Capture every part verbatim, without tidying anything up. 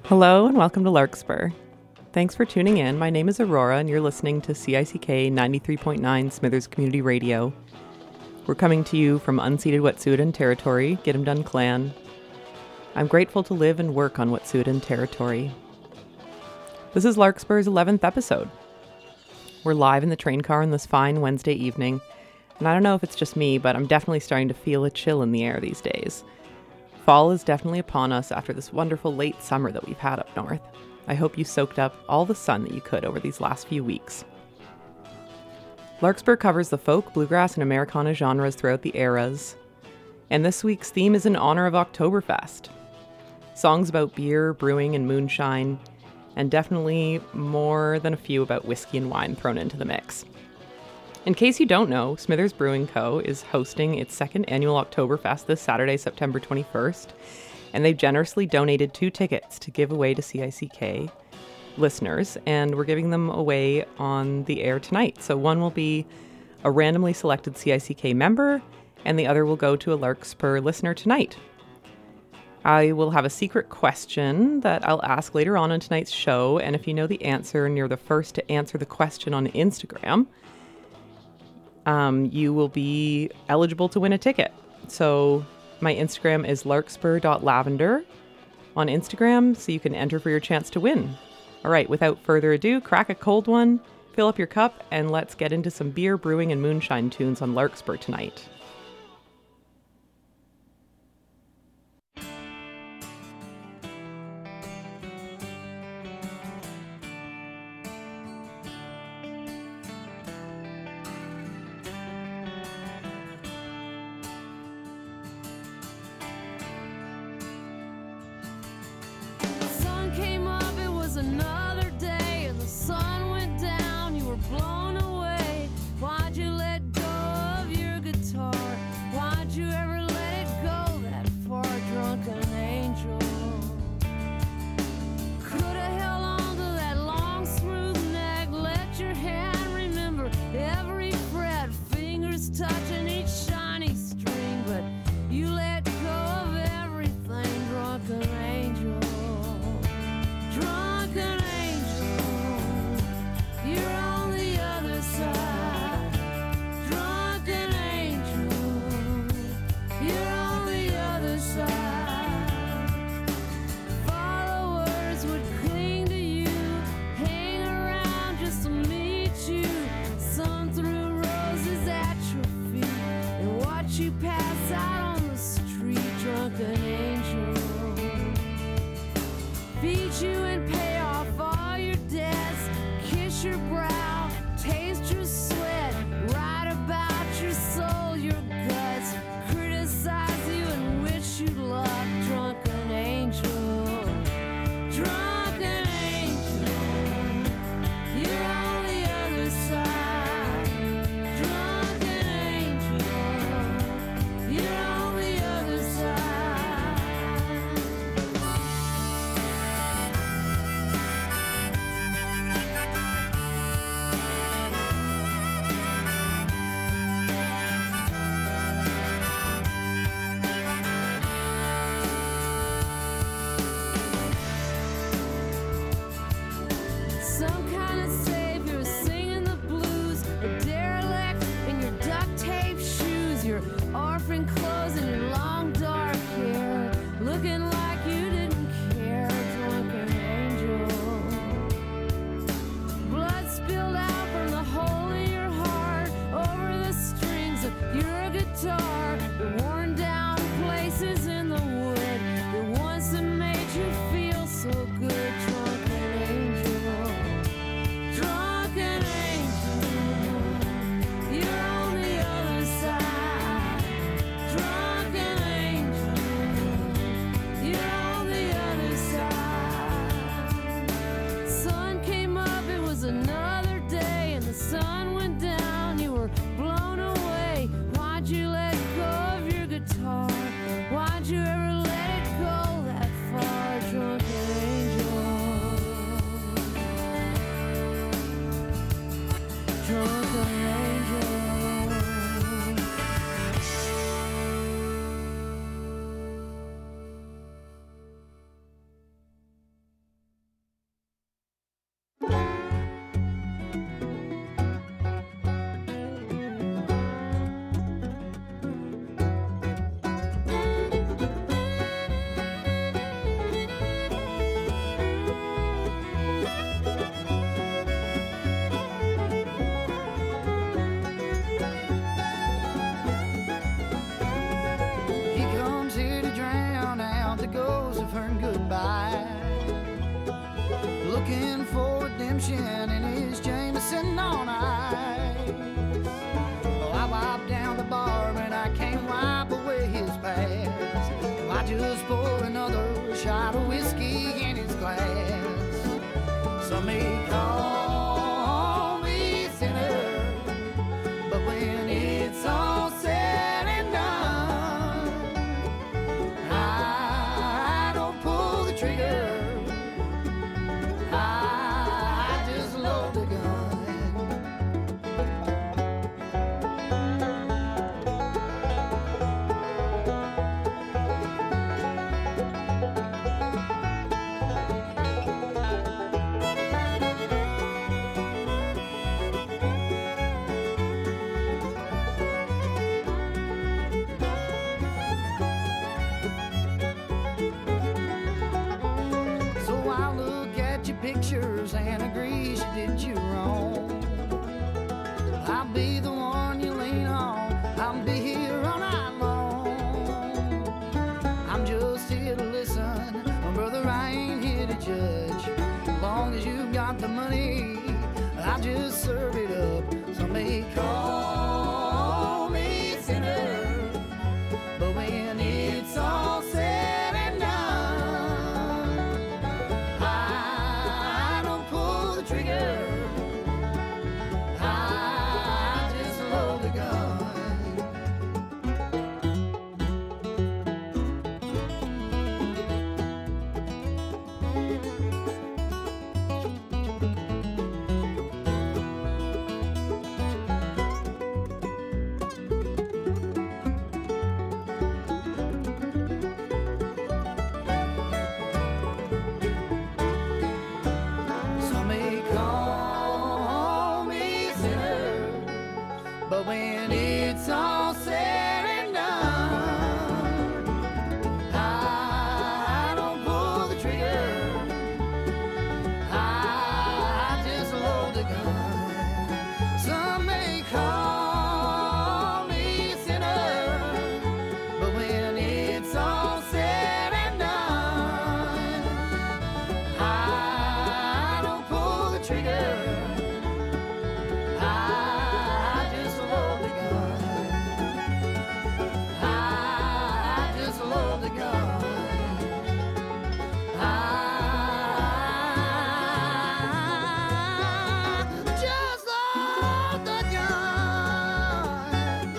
Hello and welcome to Larkspur. Thanks for tuning in. My name is Aurora and you're listening to C I C K ninety-three point nine Smithers Community Radio. We're coming to you from unceded Wet'suwet'en territory, Gitumdun Clan. I'm grateful to live and work on Wet'suwet'en territory. This is Larkspur's eleventh episode. We're live in the train car on this fine Wednesday evening, and I don't know if it's just me, but I'm definitely starting to feel a chill in the air these days. Fall is definitely upon us after this wonderful late summer that we've had up north. I hope you soaked up all the sun that you could over these last few weeks. Larkspur covers the folk, bluegrass, and Americana genres throughout the eras. And this week's theme is in honor of Oktoberfest. Songs about beer, brewing, and moonshine, and definitely more than a few about whiskey and wine thrown into the mix. In case you don't know, Smithers Brewing Co. is hosting its second annual Oktoberfest this Saturday, September twenty-first, and they've generously donated two tickets to give away to C I C K listeners, and we're giving them away on the air tonight. So one will be a randomly selected C I C K member, and the other will go to a Larkspur listener tonight. I will have a secret question that I'll ask later on in tonight's show, and if you know the answer and you're the first to answer the question on Instagram, Um, you will be eligible to win a ticket. So my Instagram is larkspur dot lavender on Instagram, so you can enter for your chance to win. All right, without further ado, crack a cold one, fill up your cup, and let's get into some beer, brewing, and moonshine tunes on Larkspur tonight. Another day and the sun went down, you were blown away. Why'd you let go of your guitar? Why'd you ever let it go that far, drunken angel? Could've held on to that long smooth neck, let your hand remember every fret, fingers touching each shiny string, but you let go of everything, drunken angel. Drunken angel, you're on the other side. Drunken angel, you're on the other side. Followers would cling to you, hang around just to meet you. Some threw roses at your feet and watch you pass out on the street. Drunken angel, feed you and pay off all your debts, kiss your brow, taste your sweat, write about your soul, your guts, criticize you and wish you luck. Drunken angel, drunken angel, you're on the other side. Drunken angel, you're on the other side. Some kind of savior singing the blues, a derelict in your duct tape shoes, your orphan clothes and your long dark hair, looking like you didn't care. Drunken angel, blood spilled out from the hole in your heart over the strings of your guitar, the worn down places in the wood, the ones that made you feel so good. Drunken angel, drunken angel, you're on the other side. Drunken angel, you're on the other side. Sun came up, it was another day, and the sun went down, you were blown away. Why'd you let go of your guitar? Why'd you ever let it go that far? Drunken angel, drunken angel. redemption in his Jameson on ice. Oh, I wiped down the bar and I can't wipe away his past. Oh, I just pour another shot of whiskey in his glass. Some may call me sinner, but when it's all said and done, I don't pull the trigger. I just load the gun. So I look at your pictures and agree she did you wrong. I'll be the one you lean on. I'll be here all night long. I'm just here to listen, brother. I ain't here to judge. As long as you got the money, I'll just serve it up. Some may call me sinner, but when it's all said and done, I don't pull the trigger. I just load the gun. Some may call me sinner, but when it's all said and done, I don't pull the trigger. I just load the gun. Some may call me sinner, but when it's all said and done, I don't pull the trigger. I just load the gun. I just load the gun. I just load the gun.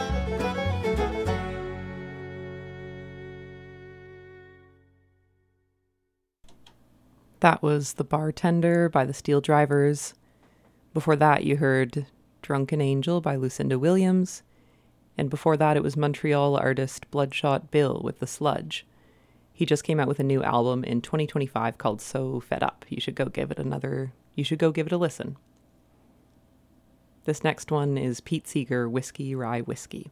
That was The Bartender by the Steel Drivers. Before that, you heard Drunken Angel by Lucinda Williams. And before that, it was Montreal artist Bloodshot Bill with The Sludge. He just came out with a new album in twenty twenty-five called So Fed Up. You should go give it another, you should go give it a listen. This next one is Pete Seeger, Whiskey Rye Whiskey.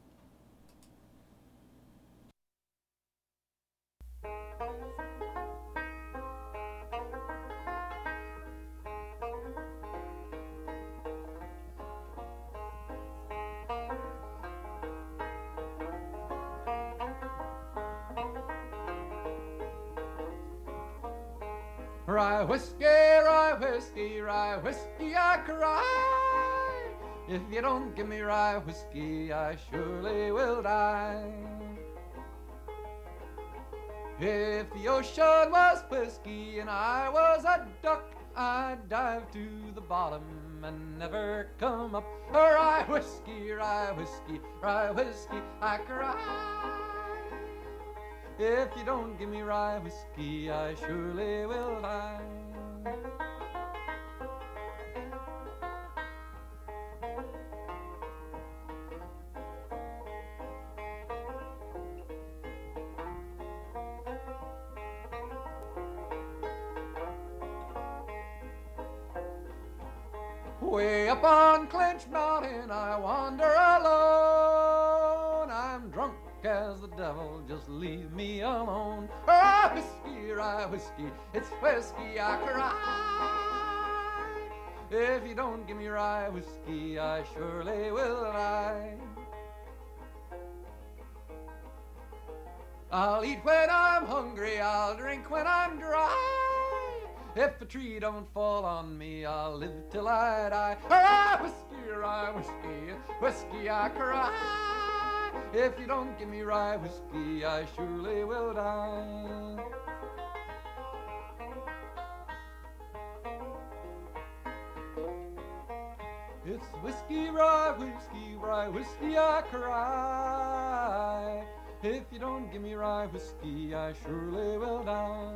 Rye whiskey, rye whiskey, rye whiskey, I cry. If you don't give me rye whiskey, I surely will die. If the ocean was whiskey and I was a duck, I'd dive to the bottom and never come up. Rye whiskey, rye whiskey, rye whiskey, I cry. If you don't give me rye whiskey, I surely will die. Way up on Clinch Mountain, I wander alone. I'm drunk as the devil, just leave me alone. Rye whiskey, rye whiskey, it's whiskey I cry. If you don't give me rye whiskey, I surely will die. I'll eat when I'm hungry, I'll drink when I'm dry. If a tree don't fall on me, I'll live till I die. Hurrah, whiskey, rye, whiskey, whiskey, I cry. If you don't give me rye whiskey, I surely will die. It's whiskey, rye, whiskey, rye, whiskey, I cry. If you don't give me rye whiskey, I surely will die.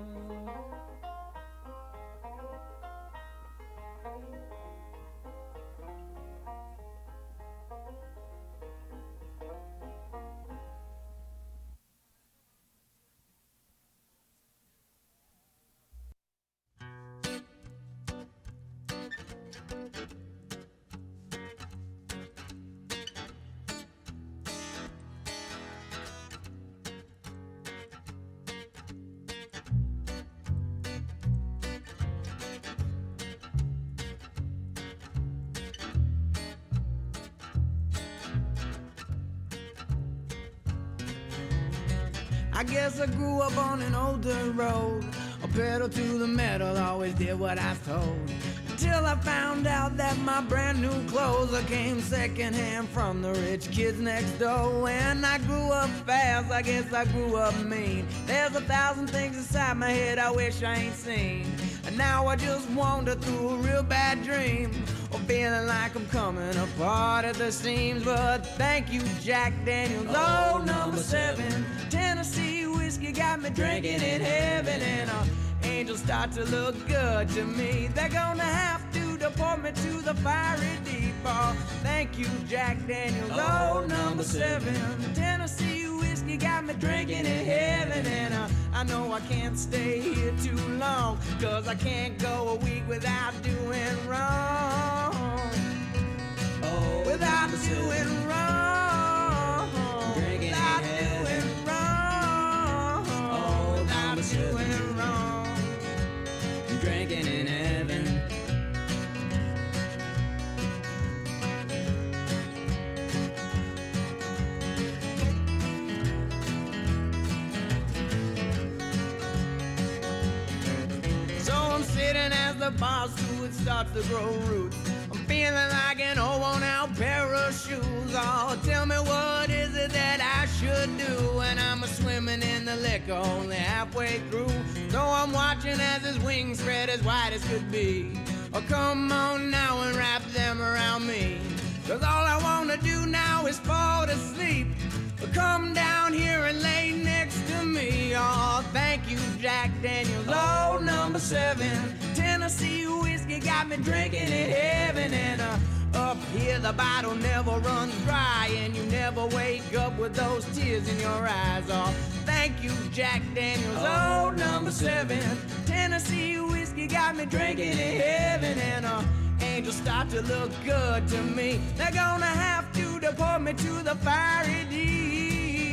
I guess I grew up on an old dirt road, a pedal to the metal, always did what I was told. Until I found out that my brand new clothes came secondhand from the rich kids next door. When I grew up fast, I guess I grew up mean. There's a thousand things inside my head I wish I ain't seen. And now I just wander through a real bad dream, or feeling like I'm coming apart at the seams. But thank you, Jack Daniels, oh, number seven. Tennessee whiskey got me drinking in heaven, and uh, angels start to look good to me. They're gonna have to deport me to the fiery deep. Oh, thank you, Jack Daniels, oh, number seven. Tennessee whiskey got me drinking in heaven, and uh, I know I can't stay here too long, cause I can't go a week without doing wrong. Oh, without doing wrong. Drinking Without in heaven. doing wrong. Oh, Without number seven. doing wrong. Drinking in heaven. So I'm sitting as the bar stool, it starts to grow roots. I'm feeling like an old worn out pair of shoes. Oh, tell me what is it that I should do when I'm a swimming in the liquor only halfway through. So I'm watching as his wings spread as wide as could be. Oh, come on now and wrap them around me, cause all I wanna do now is fall to sleep. Come down here and lay next to me. Oh, thank you, Jack Daniels, oh, number seven. Tennessee whiskey got me drinking in heaven, and uh, up here the bottle never runs dry, and you never wake up with those tears in your eyes. Oh, thank you, Jack Daniels, oh, number seven. Tennessee whiskey got me drinking in heaven, and uh, angels start to look good to me. They're gonna have to deport me to the fiery deeps.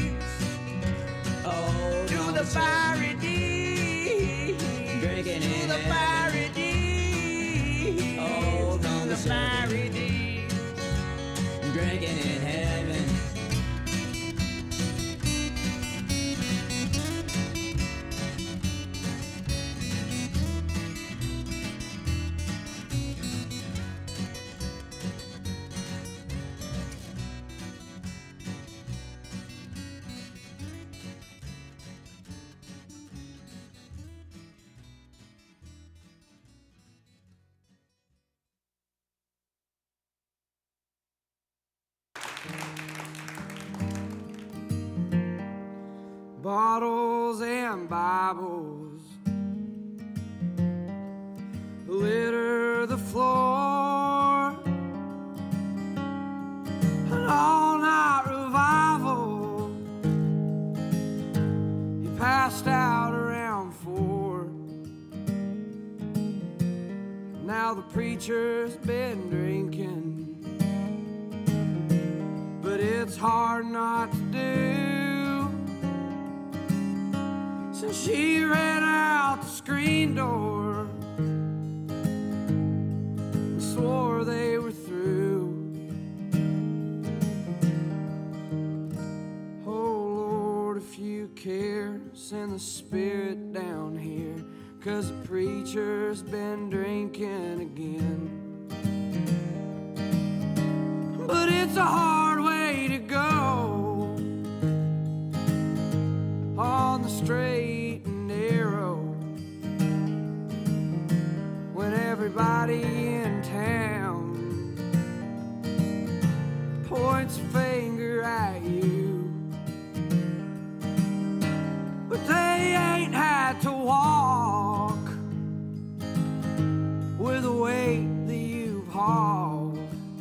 Oh, To number the seven. fiery deeps. Drinking To in the heaven. fiery deeps. Oh, To number the seven. fiery deeps. Drinking in heaven. Bottles and Bibles litter the floor. An all-night revival. He passed out around four. Now the preacher's been drinking, but it's hard not to do. Since she ran out the screen door and swore they were through. Oh Lord, if you care, send the Spirit down here, 'cause the preacher's been drinking again. But it's a hard way to go on the straight and narrow when everybody in town points a finger at you. But they ain't had to walk with the weight that you've hauled.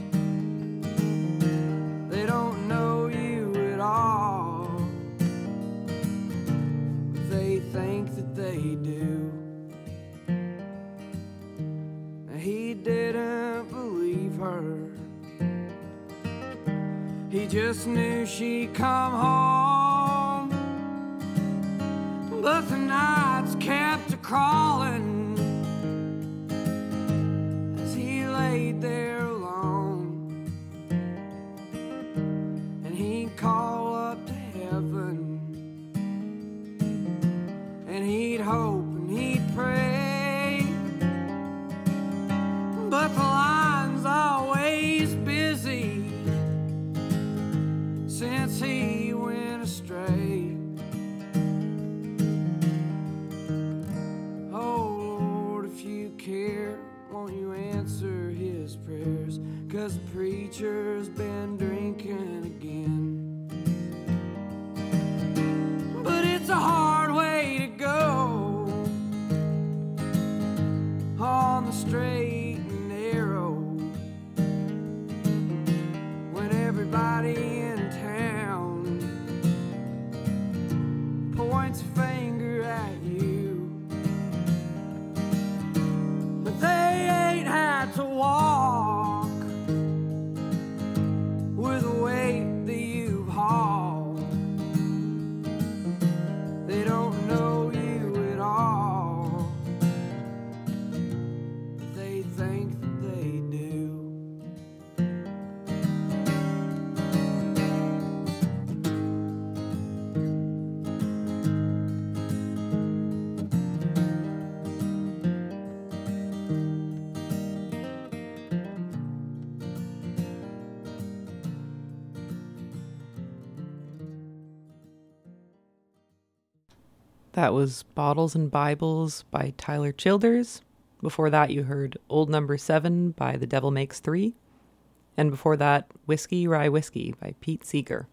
They don't know you at all, but they think that they do. Now he didn't believe her. He just knew she'd come home. But the nights kept a-crawling as he laid there alone. And he'd call up to heaven, and he'd hope and he'd pray. But the line's always busy since he went astray. Oh Lord, if you care, won't you answer his prayers? 'Cause the preacher's been drinking again. But it's a hard way to go on the straight and narrow when everybody in town points a finger at you. But they ain't had to walk with the weight that you've hauled. They don't know you at all, but they think that they do. That was Bottles and Bibles by Tyler Childers. Before that, you heard Old Number Seven by The Devil Makes Three. And before that, Whiskey Rye Whiskey by Pete Seeger.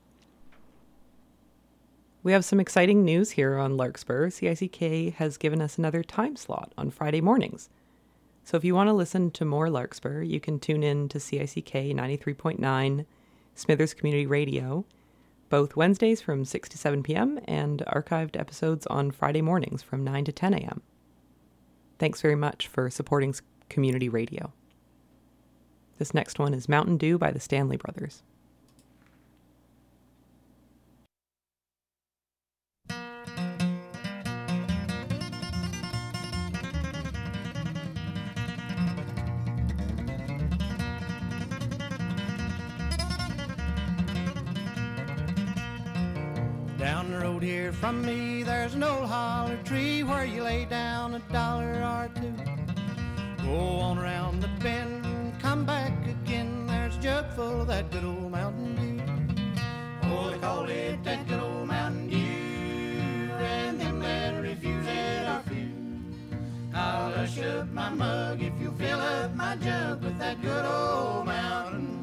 We have some exciting news here on Larkspur. C I C K has given us another time slot on Friday mornings. So if you want to listen to more Larkspur, you can tune in to C I C K ninety-three point nine Smithers Community Radio, both Wednesdays from six to seven p.m. and archived episodes on Friday mornings from nine to ten a.m. Thanks very much for supporting community radio. This next one is Mountain Dew by the Stanley Brothers. Down the road here from me, there's an old holler tree where you lay down a dollar or two. Go on around the bend and come back again. There's a jug full of that good old Mountain Dew. Oh, they call it that good old Mountain Dew, and them that refuse it are few. I'll hush up my mug if you fill up my jug with that good old Mountain Dew.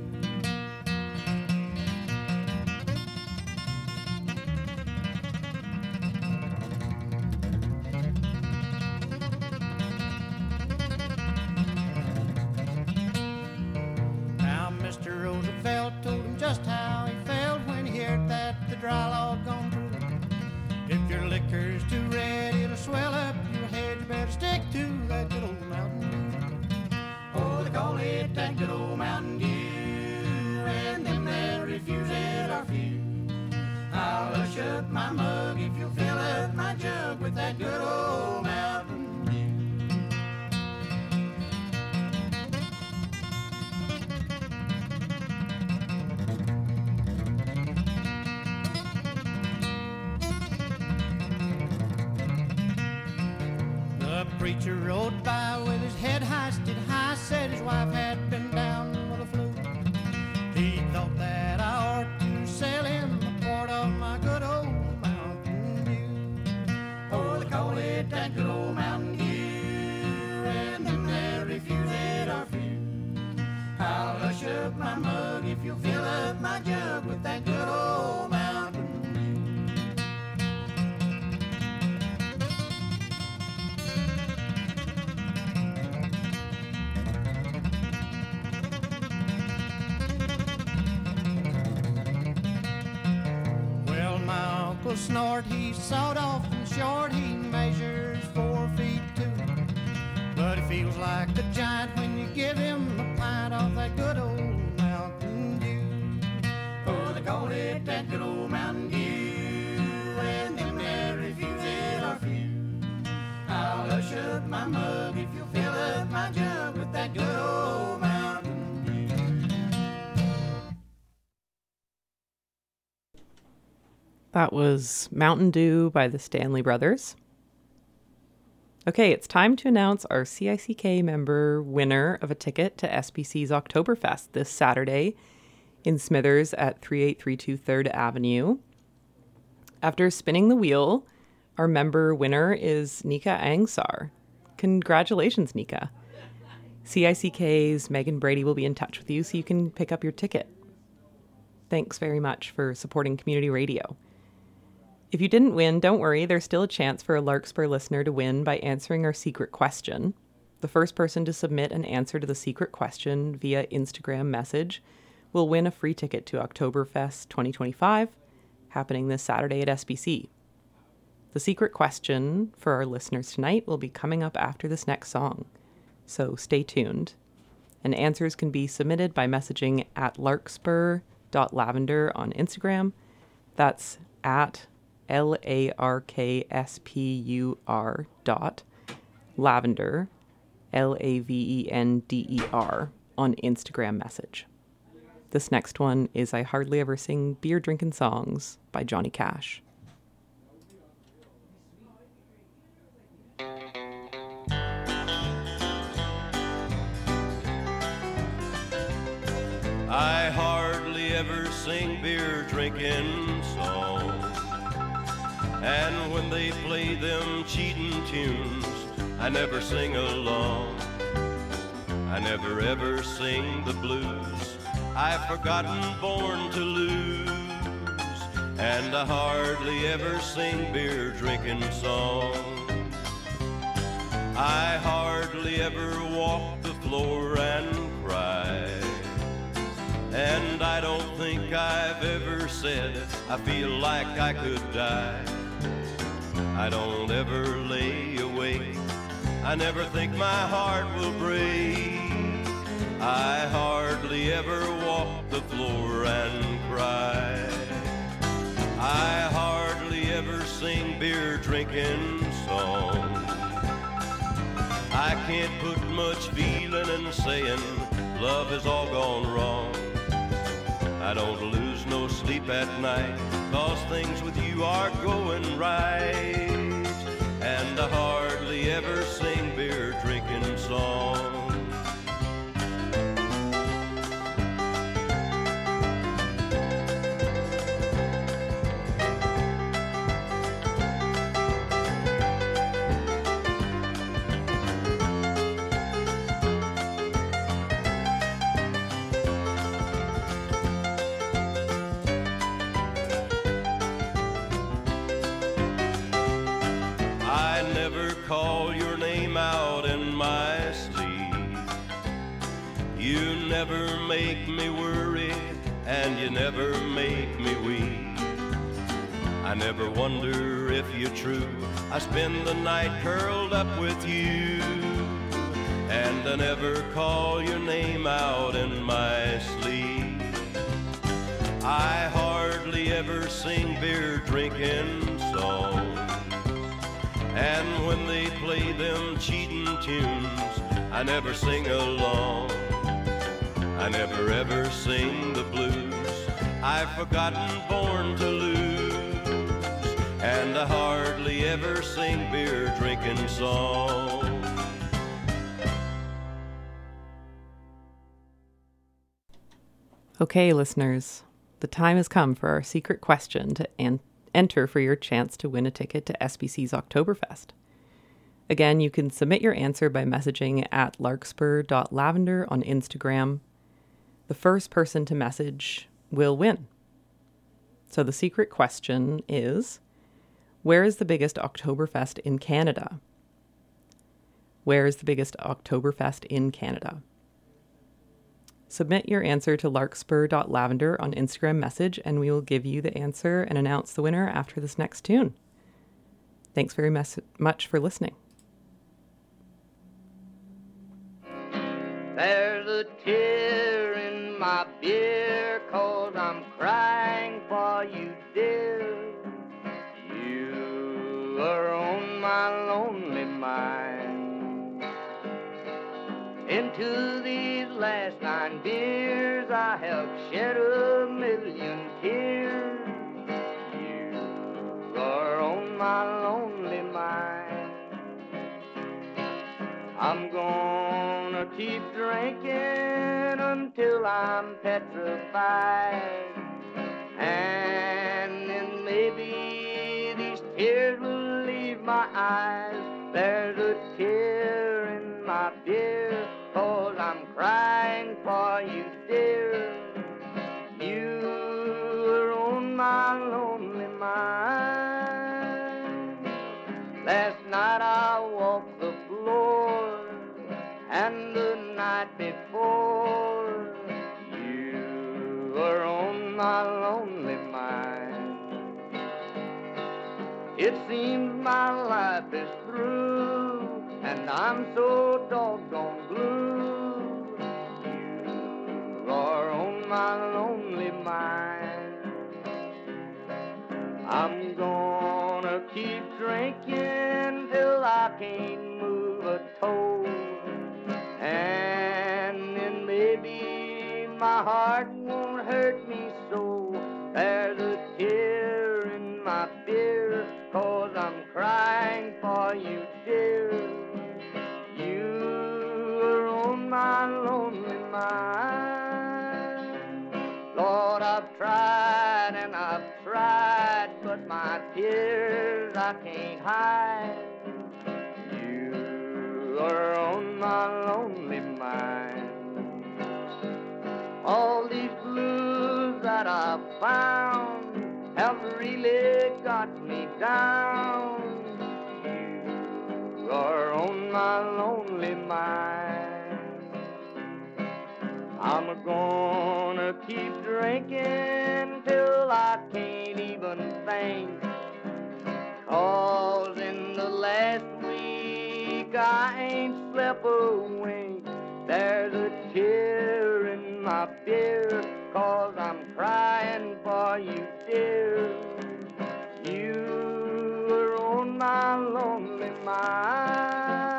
Mister Roosevelt told him just how he felt when he heard that the dry log gone through. If your liquor's too red, it'll swell up your head. You better stick to that good old Mountain Dew. Oh, they call it that good old Mountain Dew, and them that refuse it are few. I'll hush up my mug if you'll fill up my jug with that good old Mountain Dew. Preacher rode by with his head hoisted high, said his wife had been down with a flu. He thought that I ought to sell him a quart of my good old Mountain Dew. Oh, they call it that good old Mountain Dew, and them that refuse it are few. I'll hush up my mug if you'll fill up my jug with that good old Mountain Dew. Snort, he sawed off and short, he measures four feet two. But he feels like a giant when you give him a pint of that good old Mountain Dew. Oh, they call it that good old Mountain Dew, and them that refuse it are few. I'll hush up my mug if you'll fill up my jug with that good old Mountain Dew. That was Mountain Dew by the Stanley Brothers. Okay, it's time to announce our C I C K member winner of a ticket to S B C's Oktoberfest this Saturday in Smithers at thirty-eight thirty-two third Avenue. After spinning the wheel, our member winner is Nika Angsar. Congratulations, Nika. C I C K's Megan Brady will be in touch with you so you can pick up your ticket. Thanks very much for supporting community radio. If you didn't win, don't worry, there's still a chance for a Larkspur listener to win by answering our secret question. The first person to submit an answer to the secret question via Instagram message will win a free ticket to Oktoberfest twenty twenty-five, happening this Saturday at S B C. The secret question for our listeners tonight will be coming up after this next song, so stay tuned. And answers can be submitted by messaging at larkspur dot lavender on Instagram. That's at L A R K S P U R dot lavender, L A V E N D E R, on Instagram message. This next one is I Hardly Ever Sing Beer Drinkin' Songs by Johnny Cash. I hardly ever sing beer drinking songs, and when they play them cheatin' tunes, I never sing along. I never ever sing the blues, I've forgotten born to lose, and I hardly ever sing beer drinking songs. I hardly ever walk the floor and cry, and I don't think I've ever said I feel like I could die. I don't ever lay awake, I never think my heart will break. I hardly ever walk the floor and cry. I hardly ever sing beer drinking songs. I can't put much feeling in saying love has all gone wrong. I don't lose no sleep at night, 'cause things with you are going right. And I hardly ever sing beer drinking songs. Call your name out in my sleep. You never make me worry, and you never make me weep. I never wonder if you're true, I spend the night curled up with you. And I never call your name out in my sleep. I hardly ever sing beer drinking songs, and when they play them cheatin' tunes, I never sing along. I never ever sing the blues, I've forgotten born to lose. And I hardly hardly ever sing beer drinking songs. Okay, listeners, the time has come for our secret question to an- enter for your chance to win a ticket to S B C's Oktoberfest. Again, you can submit your answer by messaging at larkspur dot lavender on Instagram. The first person to message will win. So the secret question is, where is the biggest Oktoberfest in Canada? Where is the biggest Oktoberfest in Canada? Submit your answer to larkspur dot lavender on Instagram message, and we will give you the answer and announce the winner after this next tune. Thanks very mes- much for listening. There's a tear in my beer, 'cause I'm crying for you, dear. You are on my lonely mind. Into these last nine beers I have shed a million tears. You are on my lonely mind. I'm gonna keep drinking until I'm petrified, and then maybe these tears will leave my eyes. There's a tear in my beer, 'cause I'm crying for you, dear. You are on my lonely mind. Last night I walked the floor, and the night before. You are on my lonely mind. It seems my life is through, and I'm so doggone blue. You are on my lonely mind. I'm gonna keep drinking till I can't move a toe, and then maybe my heart won't hurt me so. There's a tear in my beer, 'cause I'm crying for you, dear. You are on my lonely mind. Lord, I've tried and I've tried, but my tears I can't hide. You are on my lonely mind. All these blues that I've found have really got me down. You are on my lonely mind. I'm gonna keep drinking till I can't even think, 'cause in the last week I ain't slept a wink. There's a tear in my beer, 'cause I'm crying for you, dear. You are on my lonely mind.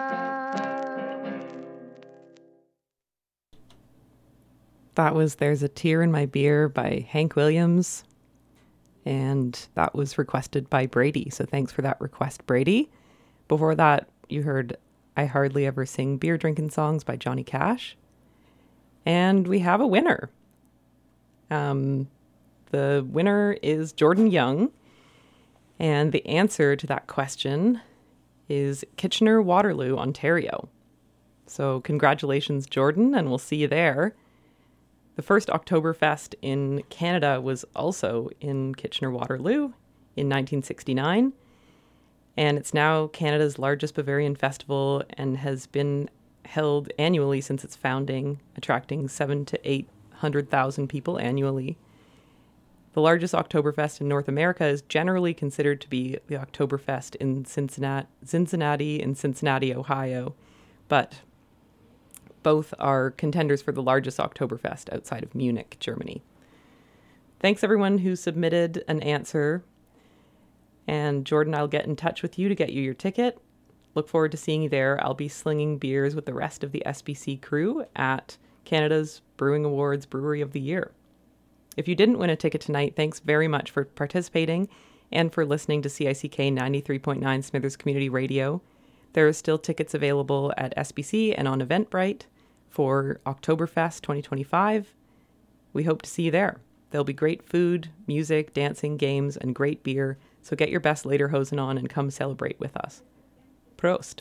That was There's a Tear in My Beer by Hank Williams, and that was requested by Brady. So thanks for that request, Brady. Before that, you heard I Hardly Ever Sing Beer Drinking Songs by Johnny Cash. And we have a winner. Um, the winner is Jordan Young. And the answer to that question is Kitchener-Waterloo, Ontario. So congratulations, Jordan, and we'll see you there. The first Oktoberfest in Canada was also in Kitchener-Waterloo in nineteen sixty-nine. And it's now Canada's largest Bavarian festival and has been held annually since its founding, attracting seven to eight hundred thousand people annually. The largest Oktoberfest in North America is generally considered to be the Oktoberfest in Cincinnati, Cincinnati in Cincinnati, Ohio, but both are contenders for the largest Oktoberfest outside of Munich, Germany. Thanks everyone who submitted an answer. And Jordan, I'll get in touch with you to get you your ticket. Look forward to seeing you there. I'll be slinging beers with the rest of the S B C crew at Canada's Brewing Awards Brewery of the Year. If you didn't win a ticket tonight, thanks very much for participating. and for listening to C I C K ninety-three point nine Smithers Community Radio. There are still tickets available at S B C and on Eventbrite for Oktoberfest twenty twenty-five. We hope to see you there. There'll be great food, music, dancing, games, and great beer, so get your best lederhosen on and come celebrate with us. Prost.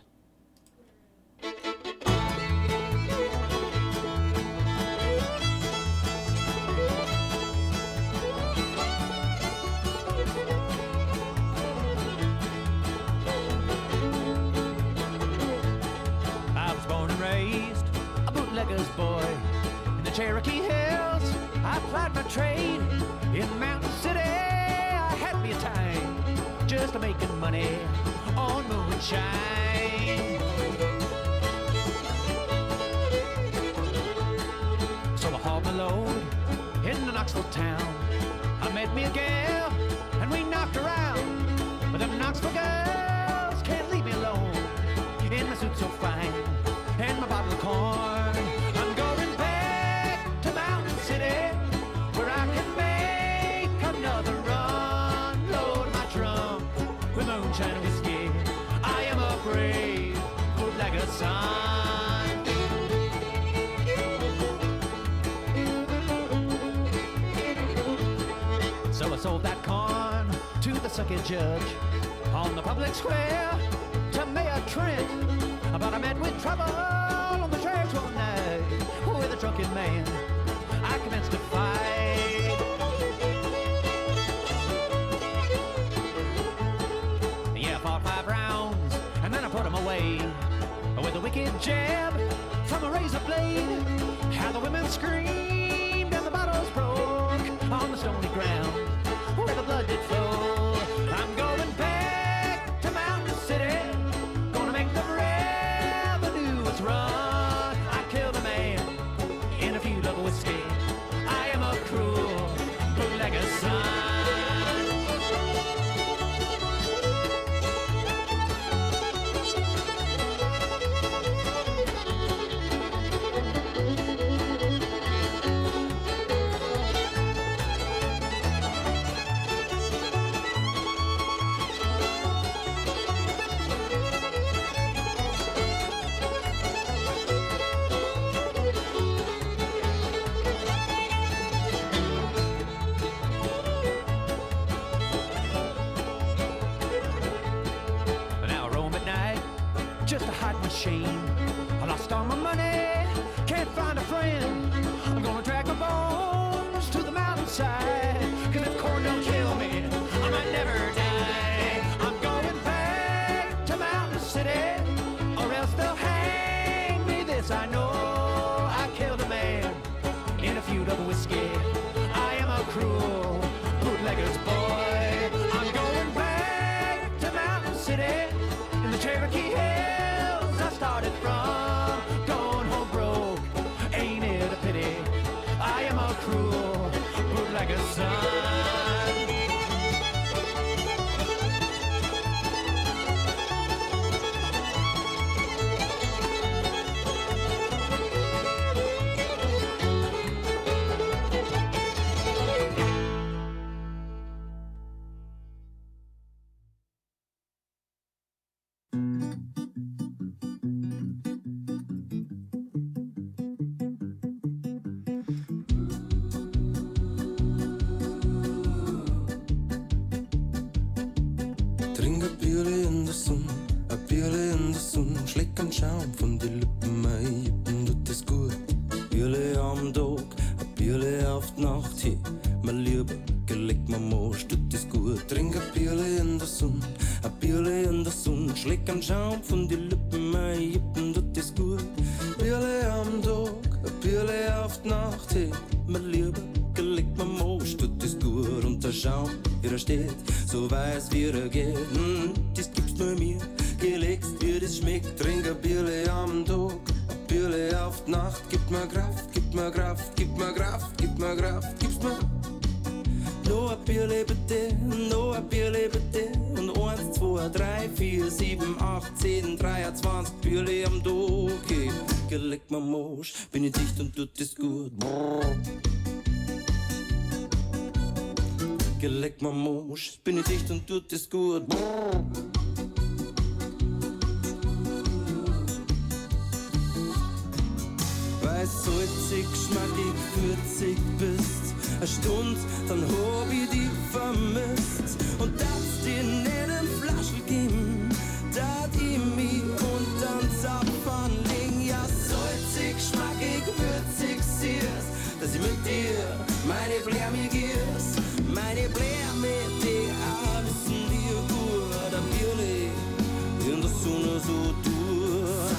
I was born and raised a bootlegger's boy in the Cherokee Hills. I plied my trade in Mountain City. I had me a time just making money on moonshine. So I hauled my load in the Knoxville town. I met me a gal and we knocked around. But them Knoxville girls can't leave me alone. In my suit so fine and my bottle of corn, I'm going back to Mountain City where I can make another run. Load my trunk with moonshine and whiskey. I am a brave bootlegger son. So I sold that corn to the circuit judge on the public square to Mayor Trent. But I met with trouble on the trails one night with a drunken man. I commenced to fight. Yeah, I fought five rounds and then I put him away with a wicked jab from a razor blade. How the women screamed and the bottles broke on the stony ground where the blood did flow. I'm going back to Mountain City, gonna make the revenues run. I killed a man in a feud of whiskey. I am a cruel bootlegger son. Now I roam at night just to hide my shame. I lost all my money, can't find a friend. I'm gonna drag my bones to the mountainside, 'cause if corn don't kill me, I might never die. I'm going back to Mountain City, or else they'll hang me. This I know, I killed a man in a feud of whiskey. I am a cruel bootlegger's boy. I'm going back to Mountain City in the Cherokee Hills I started from. Going home broke, ain't it a pity? I am a cruel bootlegger's son. Trink ein Bierle in der Sonne, ein Bierle in der Sonne, schlägt einen Schaum von den Lippen, mein Lippen tut es gut. Bierle am Tag, ein Bierle auf die Nacht, hey, mein Lieber, geleg mir Mosch, tut es gut. Trink ein Bierle in der Sonne, ein Bierle in der Sonne, schlägt einen Schaum von den Lippen, mein Lippen tut es gut. Bierle am Tag, ein Bierle auf die Nacht, hey, mein Lieber, geleg mir Mosch, tut es gut. Und der Schaum, wie er steht, so weiß wie er geht, mm, das gibt's nur mir, gelegst wie das schmeckt. Trink ein Bierle am Tag, ein Bierle auf die Nacht, gib mir Kraft, gib mir Kraft, gib mir Kraft, gib mir Kraft, gib's mir. Noch ein Bierle bitte, noch ein Bierle bitte, und eins, zwei, drei, vier, sieben, acht, zehn, dreiundzwanzig Bierle am Tag, hey, geleg mir Mosch, bin ich dicht und tut es gut. Brrr. geleck mein Mosch. Bin ich dicht und tut es gut. Brrr. Weil salzig, schmackig, würzig bist. Eine Stunde, dann hab ich dich vermisst. Und darfst dir nicht in Flaschel geben, dat ich mich untern Zapfen legen. Ja, salzig, schmackig, würzig, süß, dass ich mit dir meine Blärme gieß. Meine Blärme, die auch wissen wir gut. Ein Bierli in der Sonne so durch.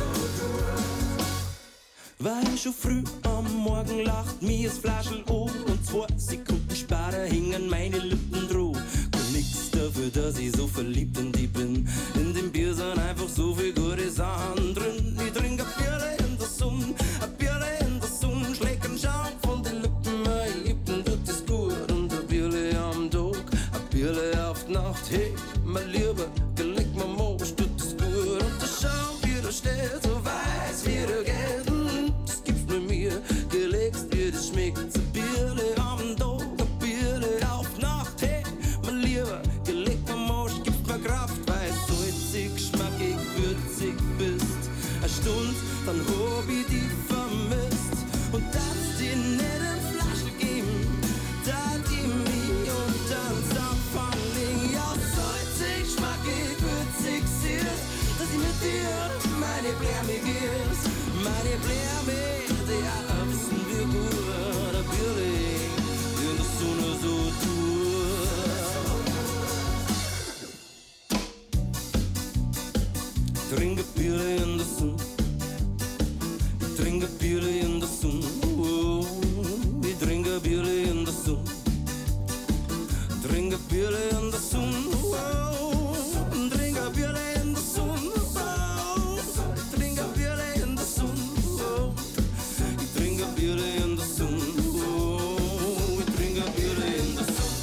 Weil schon früh am Morgen lacht mir das Flaschel an und zwei Sekunden später hingen meine Lippen droh. Kann nix dafür, dass ich so verliebt in die bin. In dem Bier sind einfach so viel gute Sachen drin. Ich trink ein Bierle in der Sonne, ein Bierle in der Sonne, schläg einen Schaum von den Lippen, meine Lippen tut es gut. Und ein Bierle am Tag, ein Bierle auf die Nacht, hey, mein Lieber, geleck mein Mosch, tut es gut. Und der Schaum wieder steht, so weiß wie der geht. Gelegst wie das schmeckt, so Bierle am Tag, ein Bierle auf Nacht. Hey, mein Lieber, geleg mein Mosch, gib mir Kraft, weil du salzig, schmackig, würzig bist. Eine Stunde, dann hab ich dich vermisst. Und darfst dir nicht in Flasche geben, da die mich untern Zapfen legen. Ja, salzig, schmackig, würzig, süß, dass ich mit dir meine Blärme gieß. Meine Blärme, die auch wissen wir gut, ein Bierli in der Sonne so durch. Ich trinke Bierli in der Sonne, ich trinke Bierli in der Sonne, oh, ich trinke Bierli in der Sonne, ich trinke Bierli in der Sonne, oh, ich trinke Bierli in der Sonne, oh, ich trinke Bierli in der Sonne. Ich trinke Bierle in der Sonne, oh, ich trinke Bierle in der Sonne.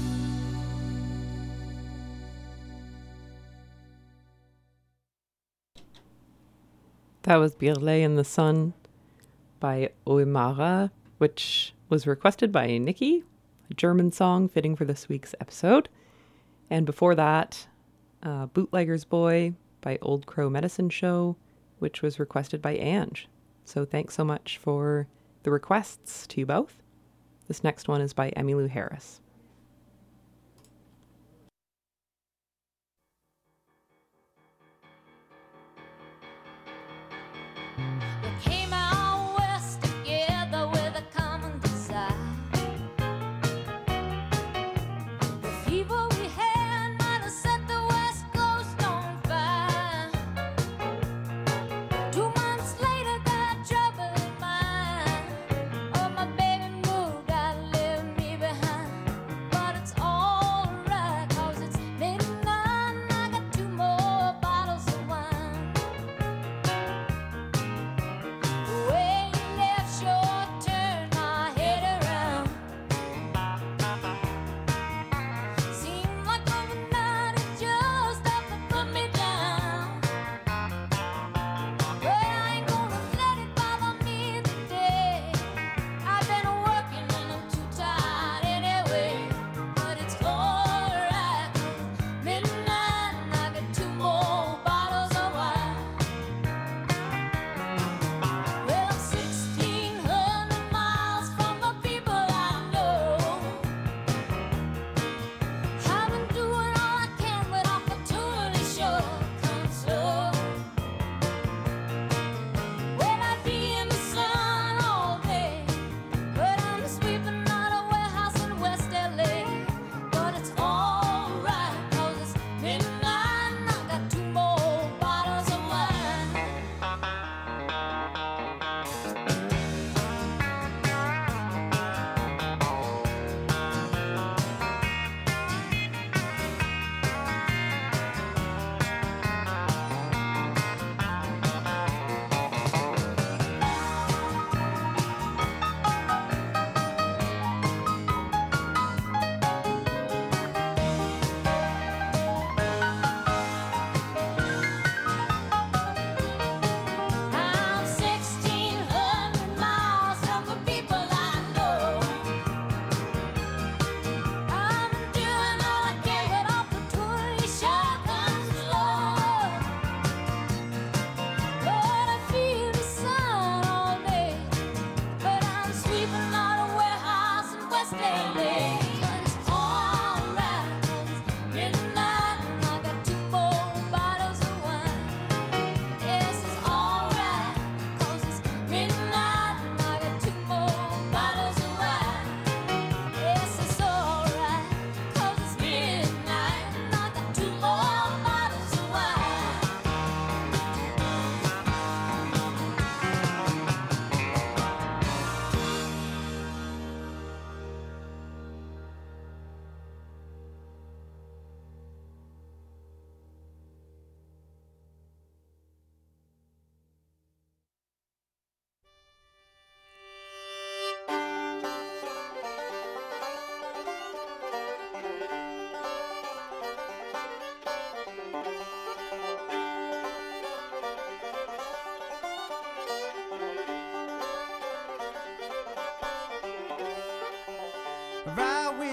That was Bierle in the Sun by Oimara, which was requested by Nikki, a German song fitting for this week's episode. And before that, uh, Bootlegger's Boy by Old Crow Medicine Show, which was requested by Ange. So thanks so much for the requests to you both. This next one is by Emmylou Harris. We came out west together with a common desire. The fever we had might have set the west coast on fire. Two months later, got trouble in mind. Oh, my baby moved out, left me behind.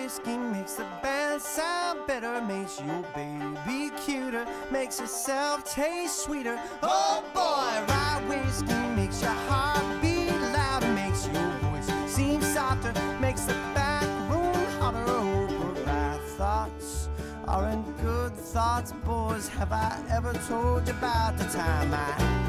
whiskey makes the band sound better, makes your baby cuter, makes yourself taste sweeter. Oh boy, rye whiskey makes your heart beat louder, makes your voice seem softer, makes the back room hotter. Oh, but rye thoughts aren't good thoughts, boys. Have I ever told you about the time I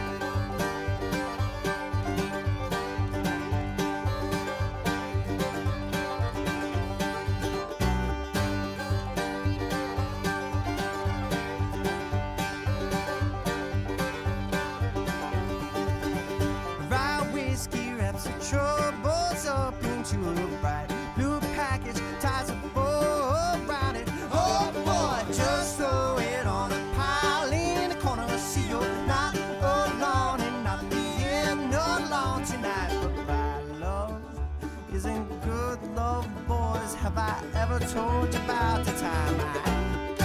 troubles up into a bright blue package, ties a bow around it. Oh boy, just throw it on a pile in the corner. See you're not alone and not being alone tonight. But my love isn't good love, boys. Have I ever told you about the time I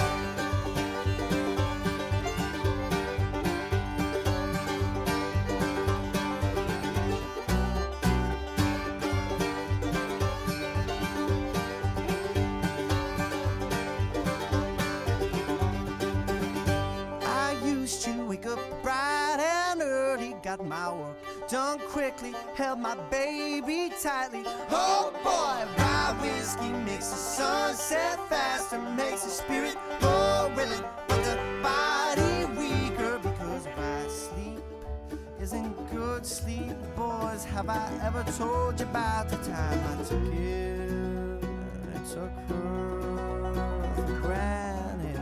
got my work done quickly, held my baby tightly. Oh boy, rye whiskey makes the sunset faster, makes the spirit more willing, but the body weaker because rye sleep isn't good sleep, boys. Have I ever told you about the time I took it, I took her for granted,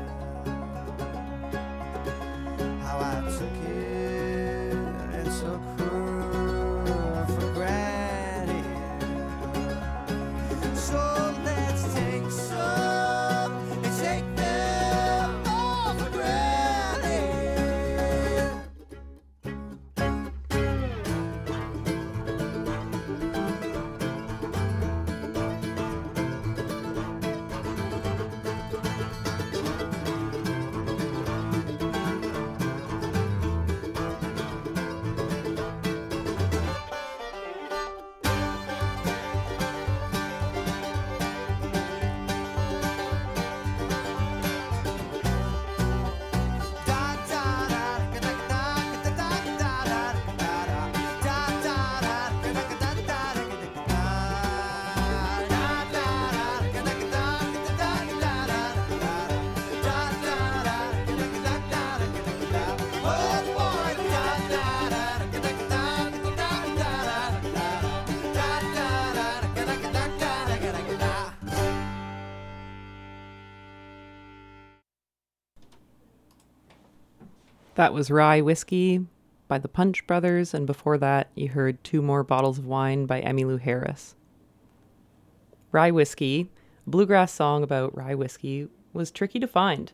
how I took it, took her for granted. So let's take some and take them all for granted. That was Rye Whiskey by the Punch Brothers, and before that you heard Two More Bottles of Wine by Emmylou Harris. Rye Whiskey, a bluegrass song about rye whiskey, was tricky to find.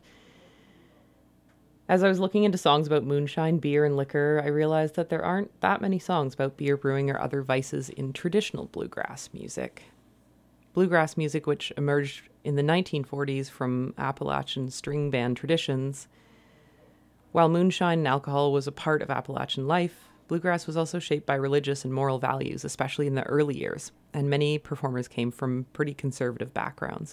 As I was looking into songs about moonshine, beer, and liquor, I realized that there aren't that many songs about beer brewing or other vices in traditional bluegrass music. Bluegrass music, which emerged in the nineteen forties from Appalachian string band traditions. While moonshine and alcohol was a part of Appalachian life, bluegrass was also shaped by religious and moral values, especially in the early years, and many performers came from pretty conservative backgrounds.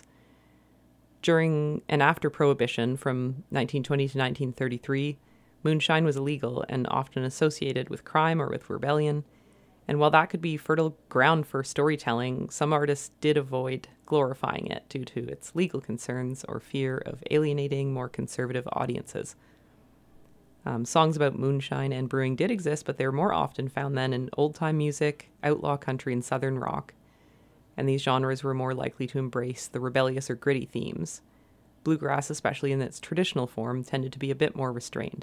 During and after Prohibition, from nineteen twenty to nineteen thirty-three, moonshine was illegal and often associated with crime or with rebellion, and while that could be fertile ground for storytelling, some artists did avoid glorifying it due to its legal concerns or fear of alienating more conservative audiences. Um, songs about moonshine and brewing did exist, but they were more often found then in old-time music, outlaw country, and southern rock. And these genres were more likely to embrace the rebellious or gritty themes. Bluegrass, especially in its traditional form, tended to be a bit more restrained.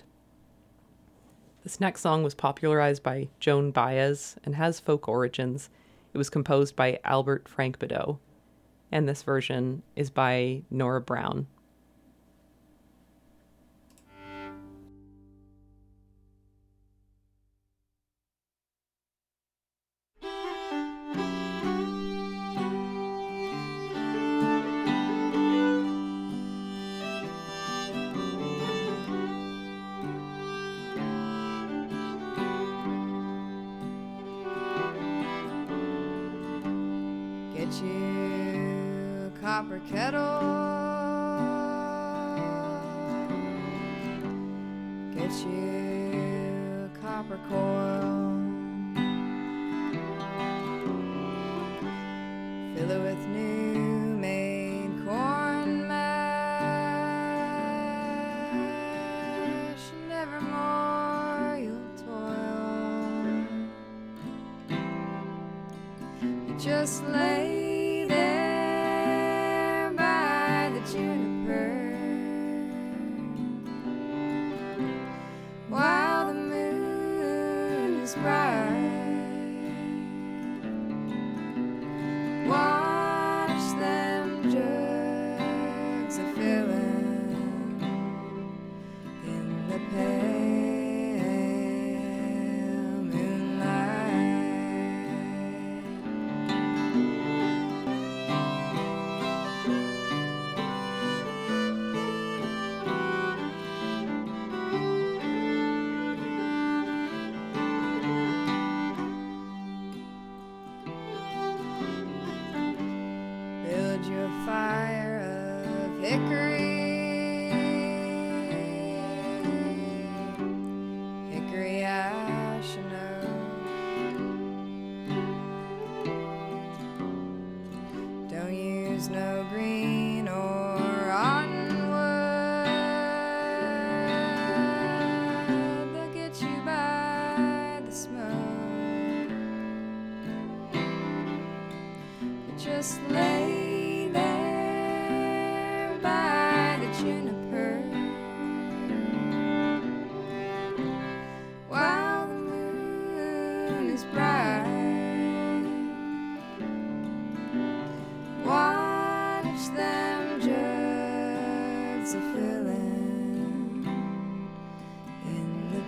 This next song was popularized by Joan Baez and has folk origins. It was composed by Albert Frank Badeau, and this version is by Nora Brown. Get your copper kettle. Get you a copper coil. Fill it with new made corn mash. Nevermore you'll toil. You just lay there by the juniper while the moon is bright. Watch them jugs a filling in the pale moonlight. Build you a fire of hickory, hickory ash and oak. Don't use no green or rotten wood. They'll get you by the smoke. But just lay there by the juniper while the moon is bright. Watch them jugs a filling in the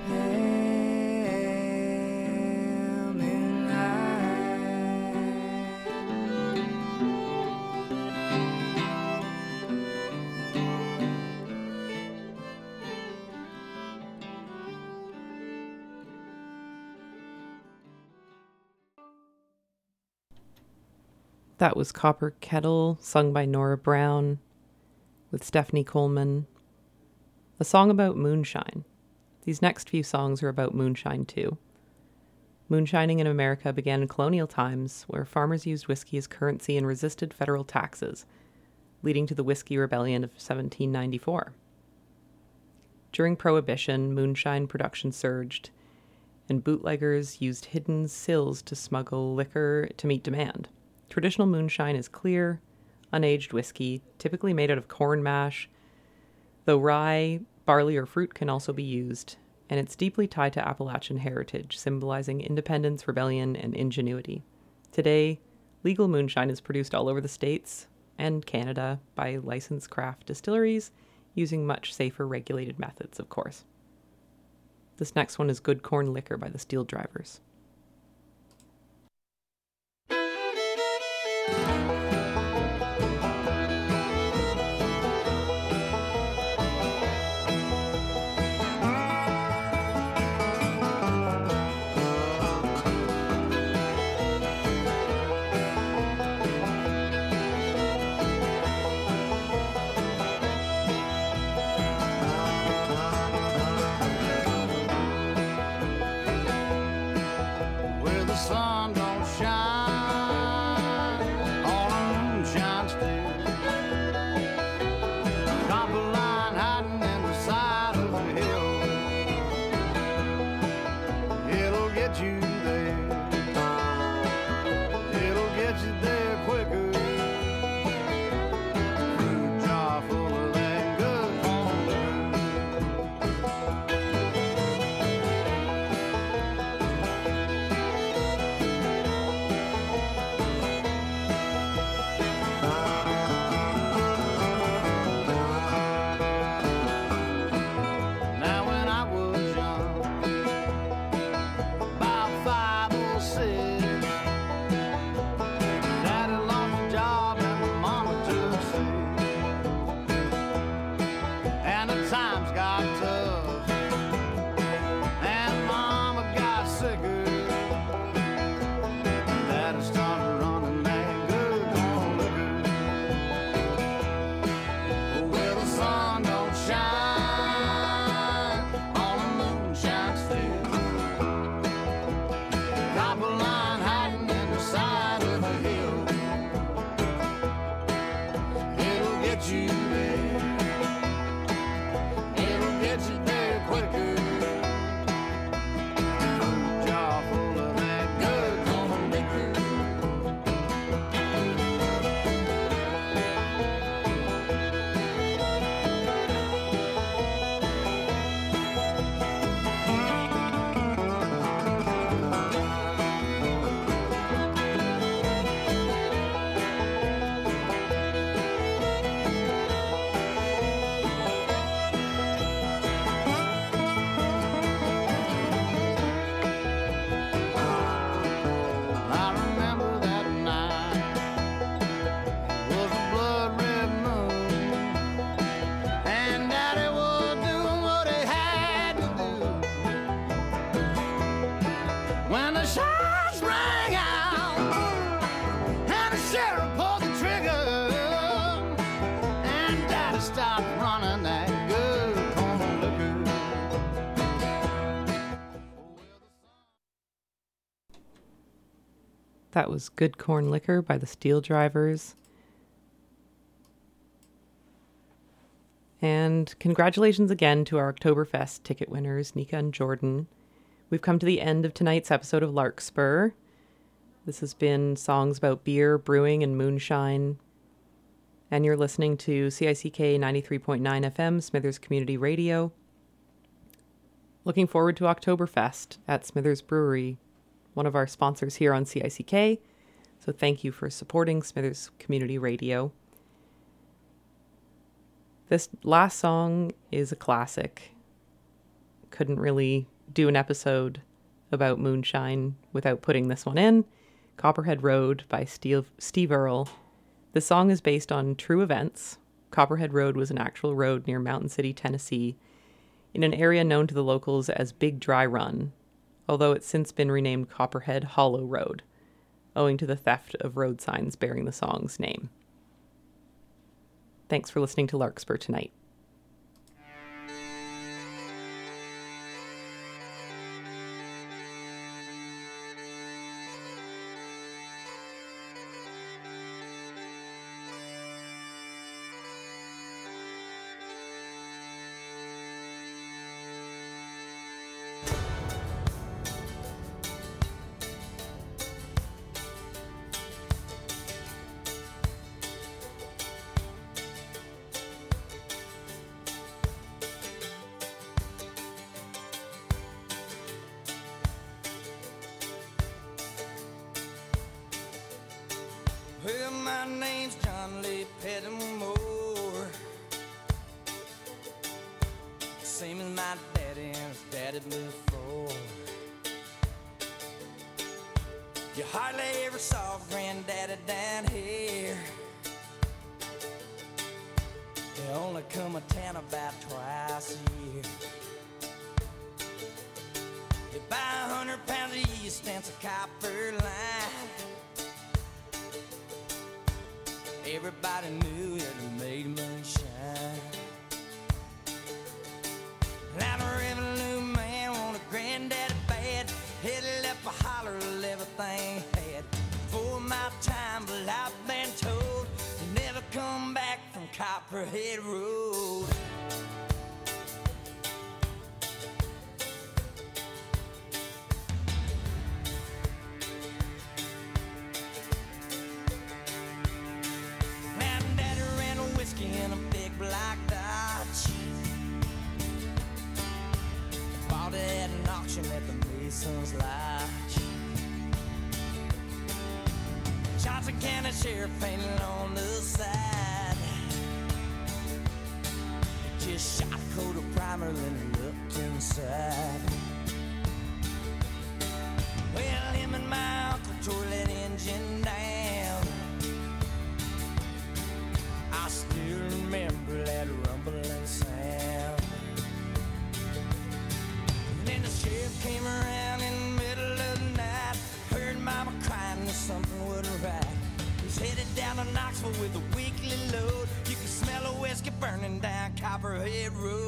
pale moonlight. That was Copper Kettle, sung by Nora Brown, with Stephanie Coleman. A song about moonshine. These next few songs are about moonshine too. Moonshining in America began in colonial times, where farmers used whiskey as currency and resisted federal taxes, leading to the Whiskey Rebellion of seventeen ninety-four. During Prohibition, moonshine production surged, and bootleggers used hidden sills to smuggle liquor to meet demand. Traditional moonshine is clear, unaged whiskey, typically made out of corn mash, though rye, barley, or fruit can also be used, and it's deeply tied to Appalachian heritage, symbolizing independence, rebellion, and ingenuity. Today, legal moonshine is produced all over the States and Canada by licensed craft distilleries using much safer regulated methods, of course. This next one is Good Corn Liquor by the Steel Drivers. Where the sun don't shine on a moonshine still. Copper line hiding in the side of the hill. It'll get you there. It'll get you there quicker. Food jar full of that good corn Now when I was young, about five or six, Daddy lost a job and my mama took sick, and the times got tough, and mama got sicker. Daddy started running that good corn liquor. That was Good Corn Liquor by the Steel Drivers. And congratulations again to our Oktoberfest ticket winners, Nika and Jordan. We've come to the end of tonight's episode of Larkspur. This has been songs about beer, brewing, and moonshine. And you're listening to C I C K ninety-three point nine F M, Smithers Community Radio. Looking forward to Oktoberfest at Smithers Brewery, one of our sponsors here on C I C K. So thank you for supporting Smithers Community Radio. This last song is a classic. Couldn't really do an episode about moonshine without putting this one in. Copperhead Road by Steve, Steve Earle. The song is based on true events. Copperhead Road was an actual road near Mountain City, Tennessee, in an area known to the locals as Big Dry Run, although it's since been renamed Copperhead Hollow Road, owing to the theft of road signs bearing the song's name. Thanks for listening to Larkspur tonight. Well, my name's John Lee Pettimore, same as my daddy and his daddy before. You hardly ever saw Granddaddy down here. They only come a town about twice a year. They buy a hundred pounds of yeast and a copper line. Everybody knew that it made moonshine. Now the revenue man wanted Granddaddy bad. Headed up a holler of everything he had. For my time, but I've been told you never come back from Copperhead Road. In a big black Dodge, bought it at an auction at the Mason's Lodge. Johnson County Sheriff painted on the side. Just shot a coat of primer, then looked inside. Well, him and my uncle tore that engine down. I still remember that rumbling sound. And then the sheriff came around in the middle of the night. Heard Mama crying that something wasn't right. He's headed down to Knoxville with a weekly load. You can smell a whiskey burning down Copperhead Road.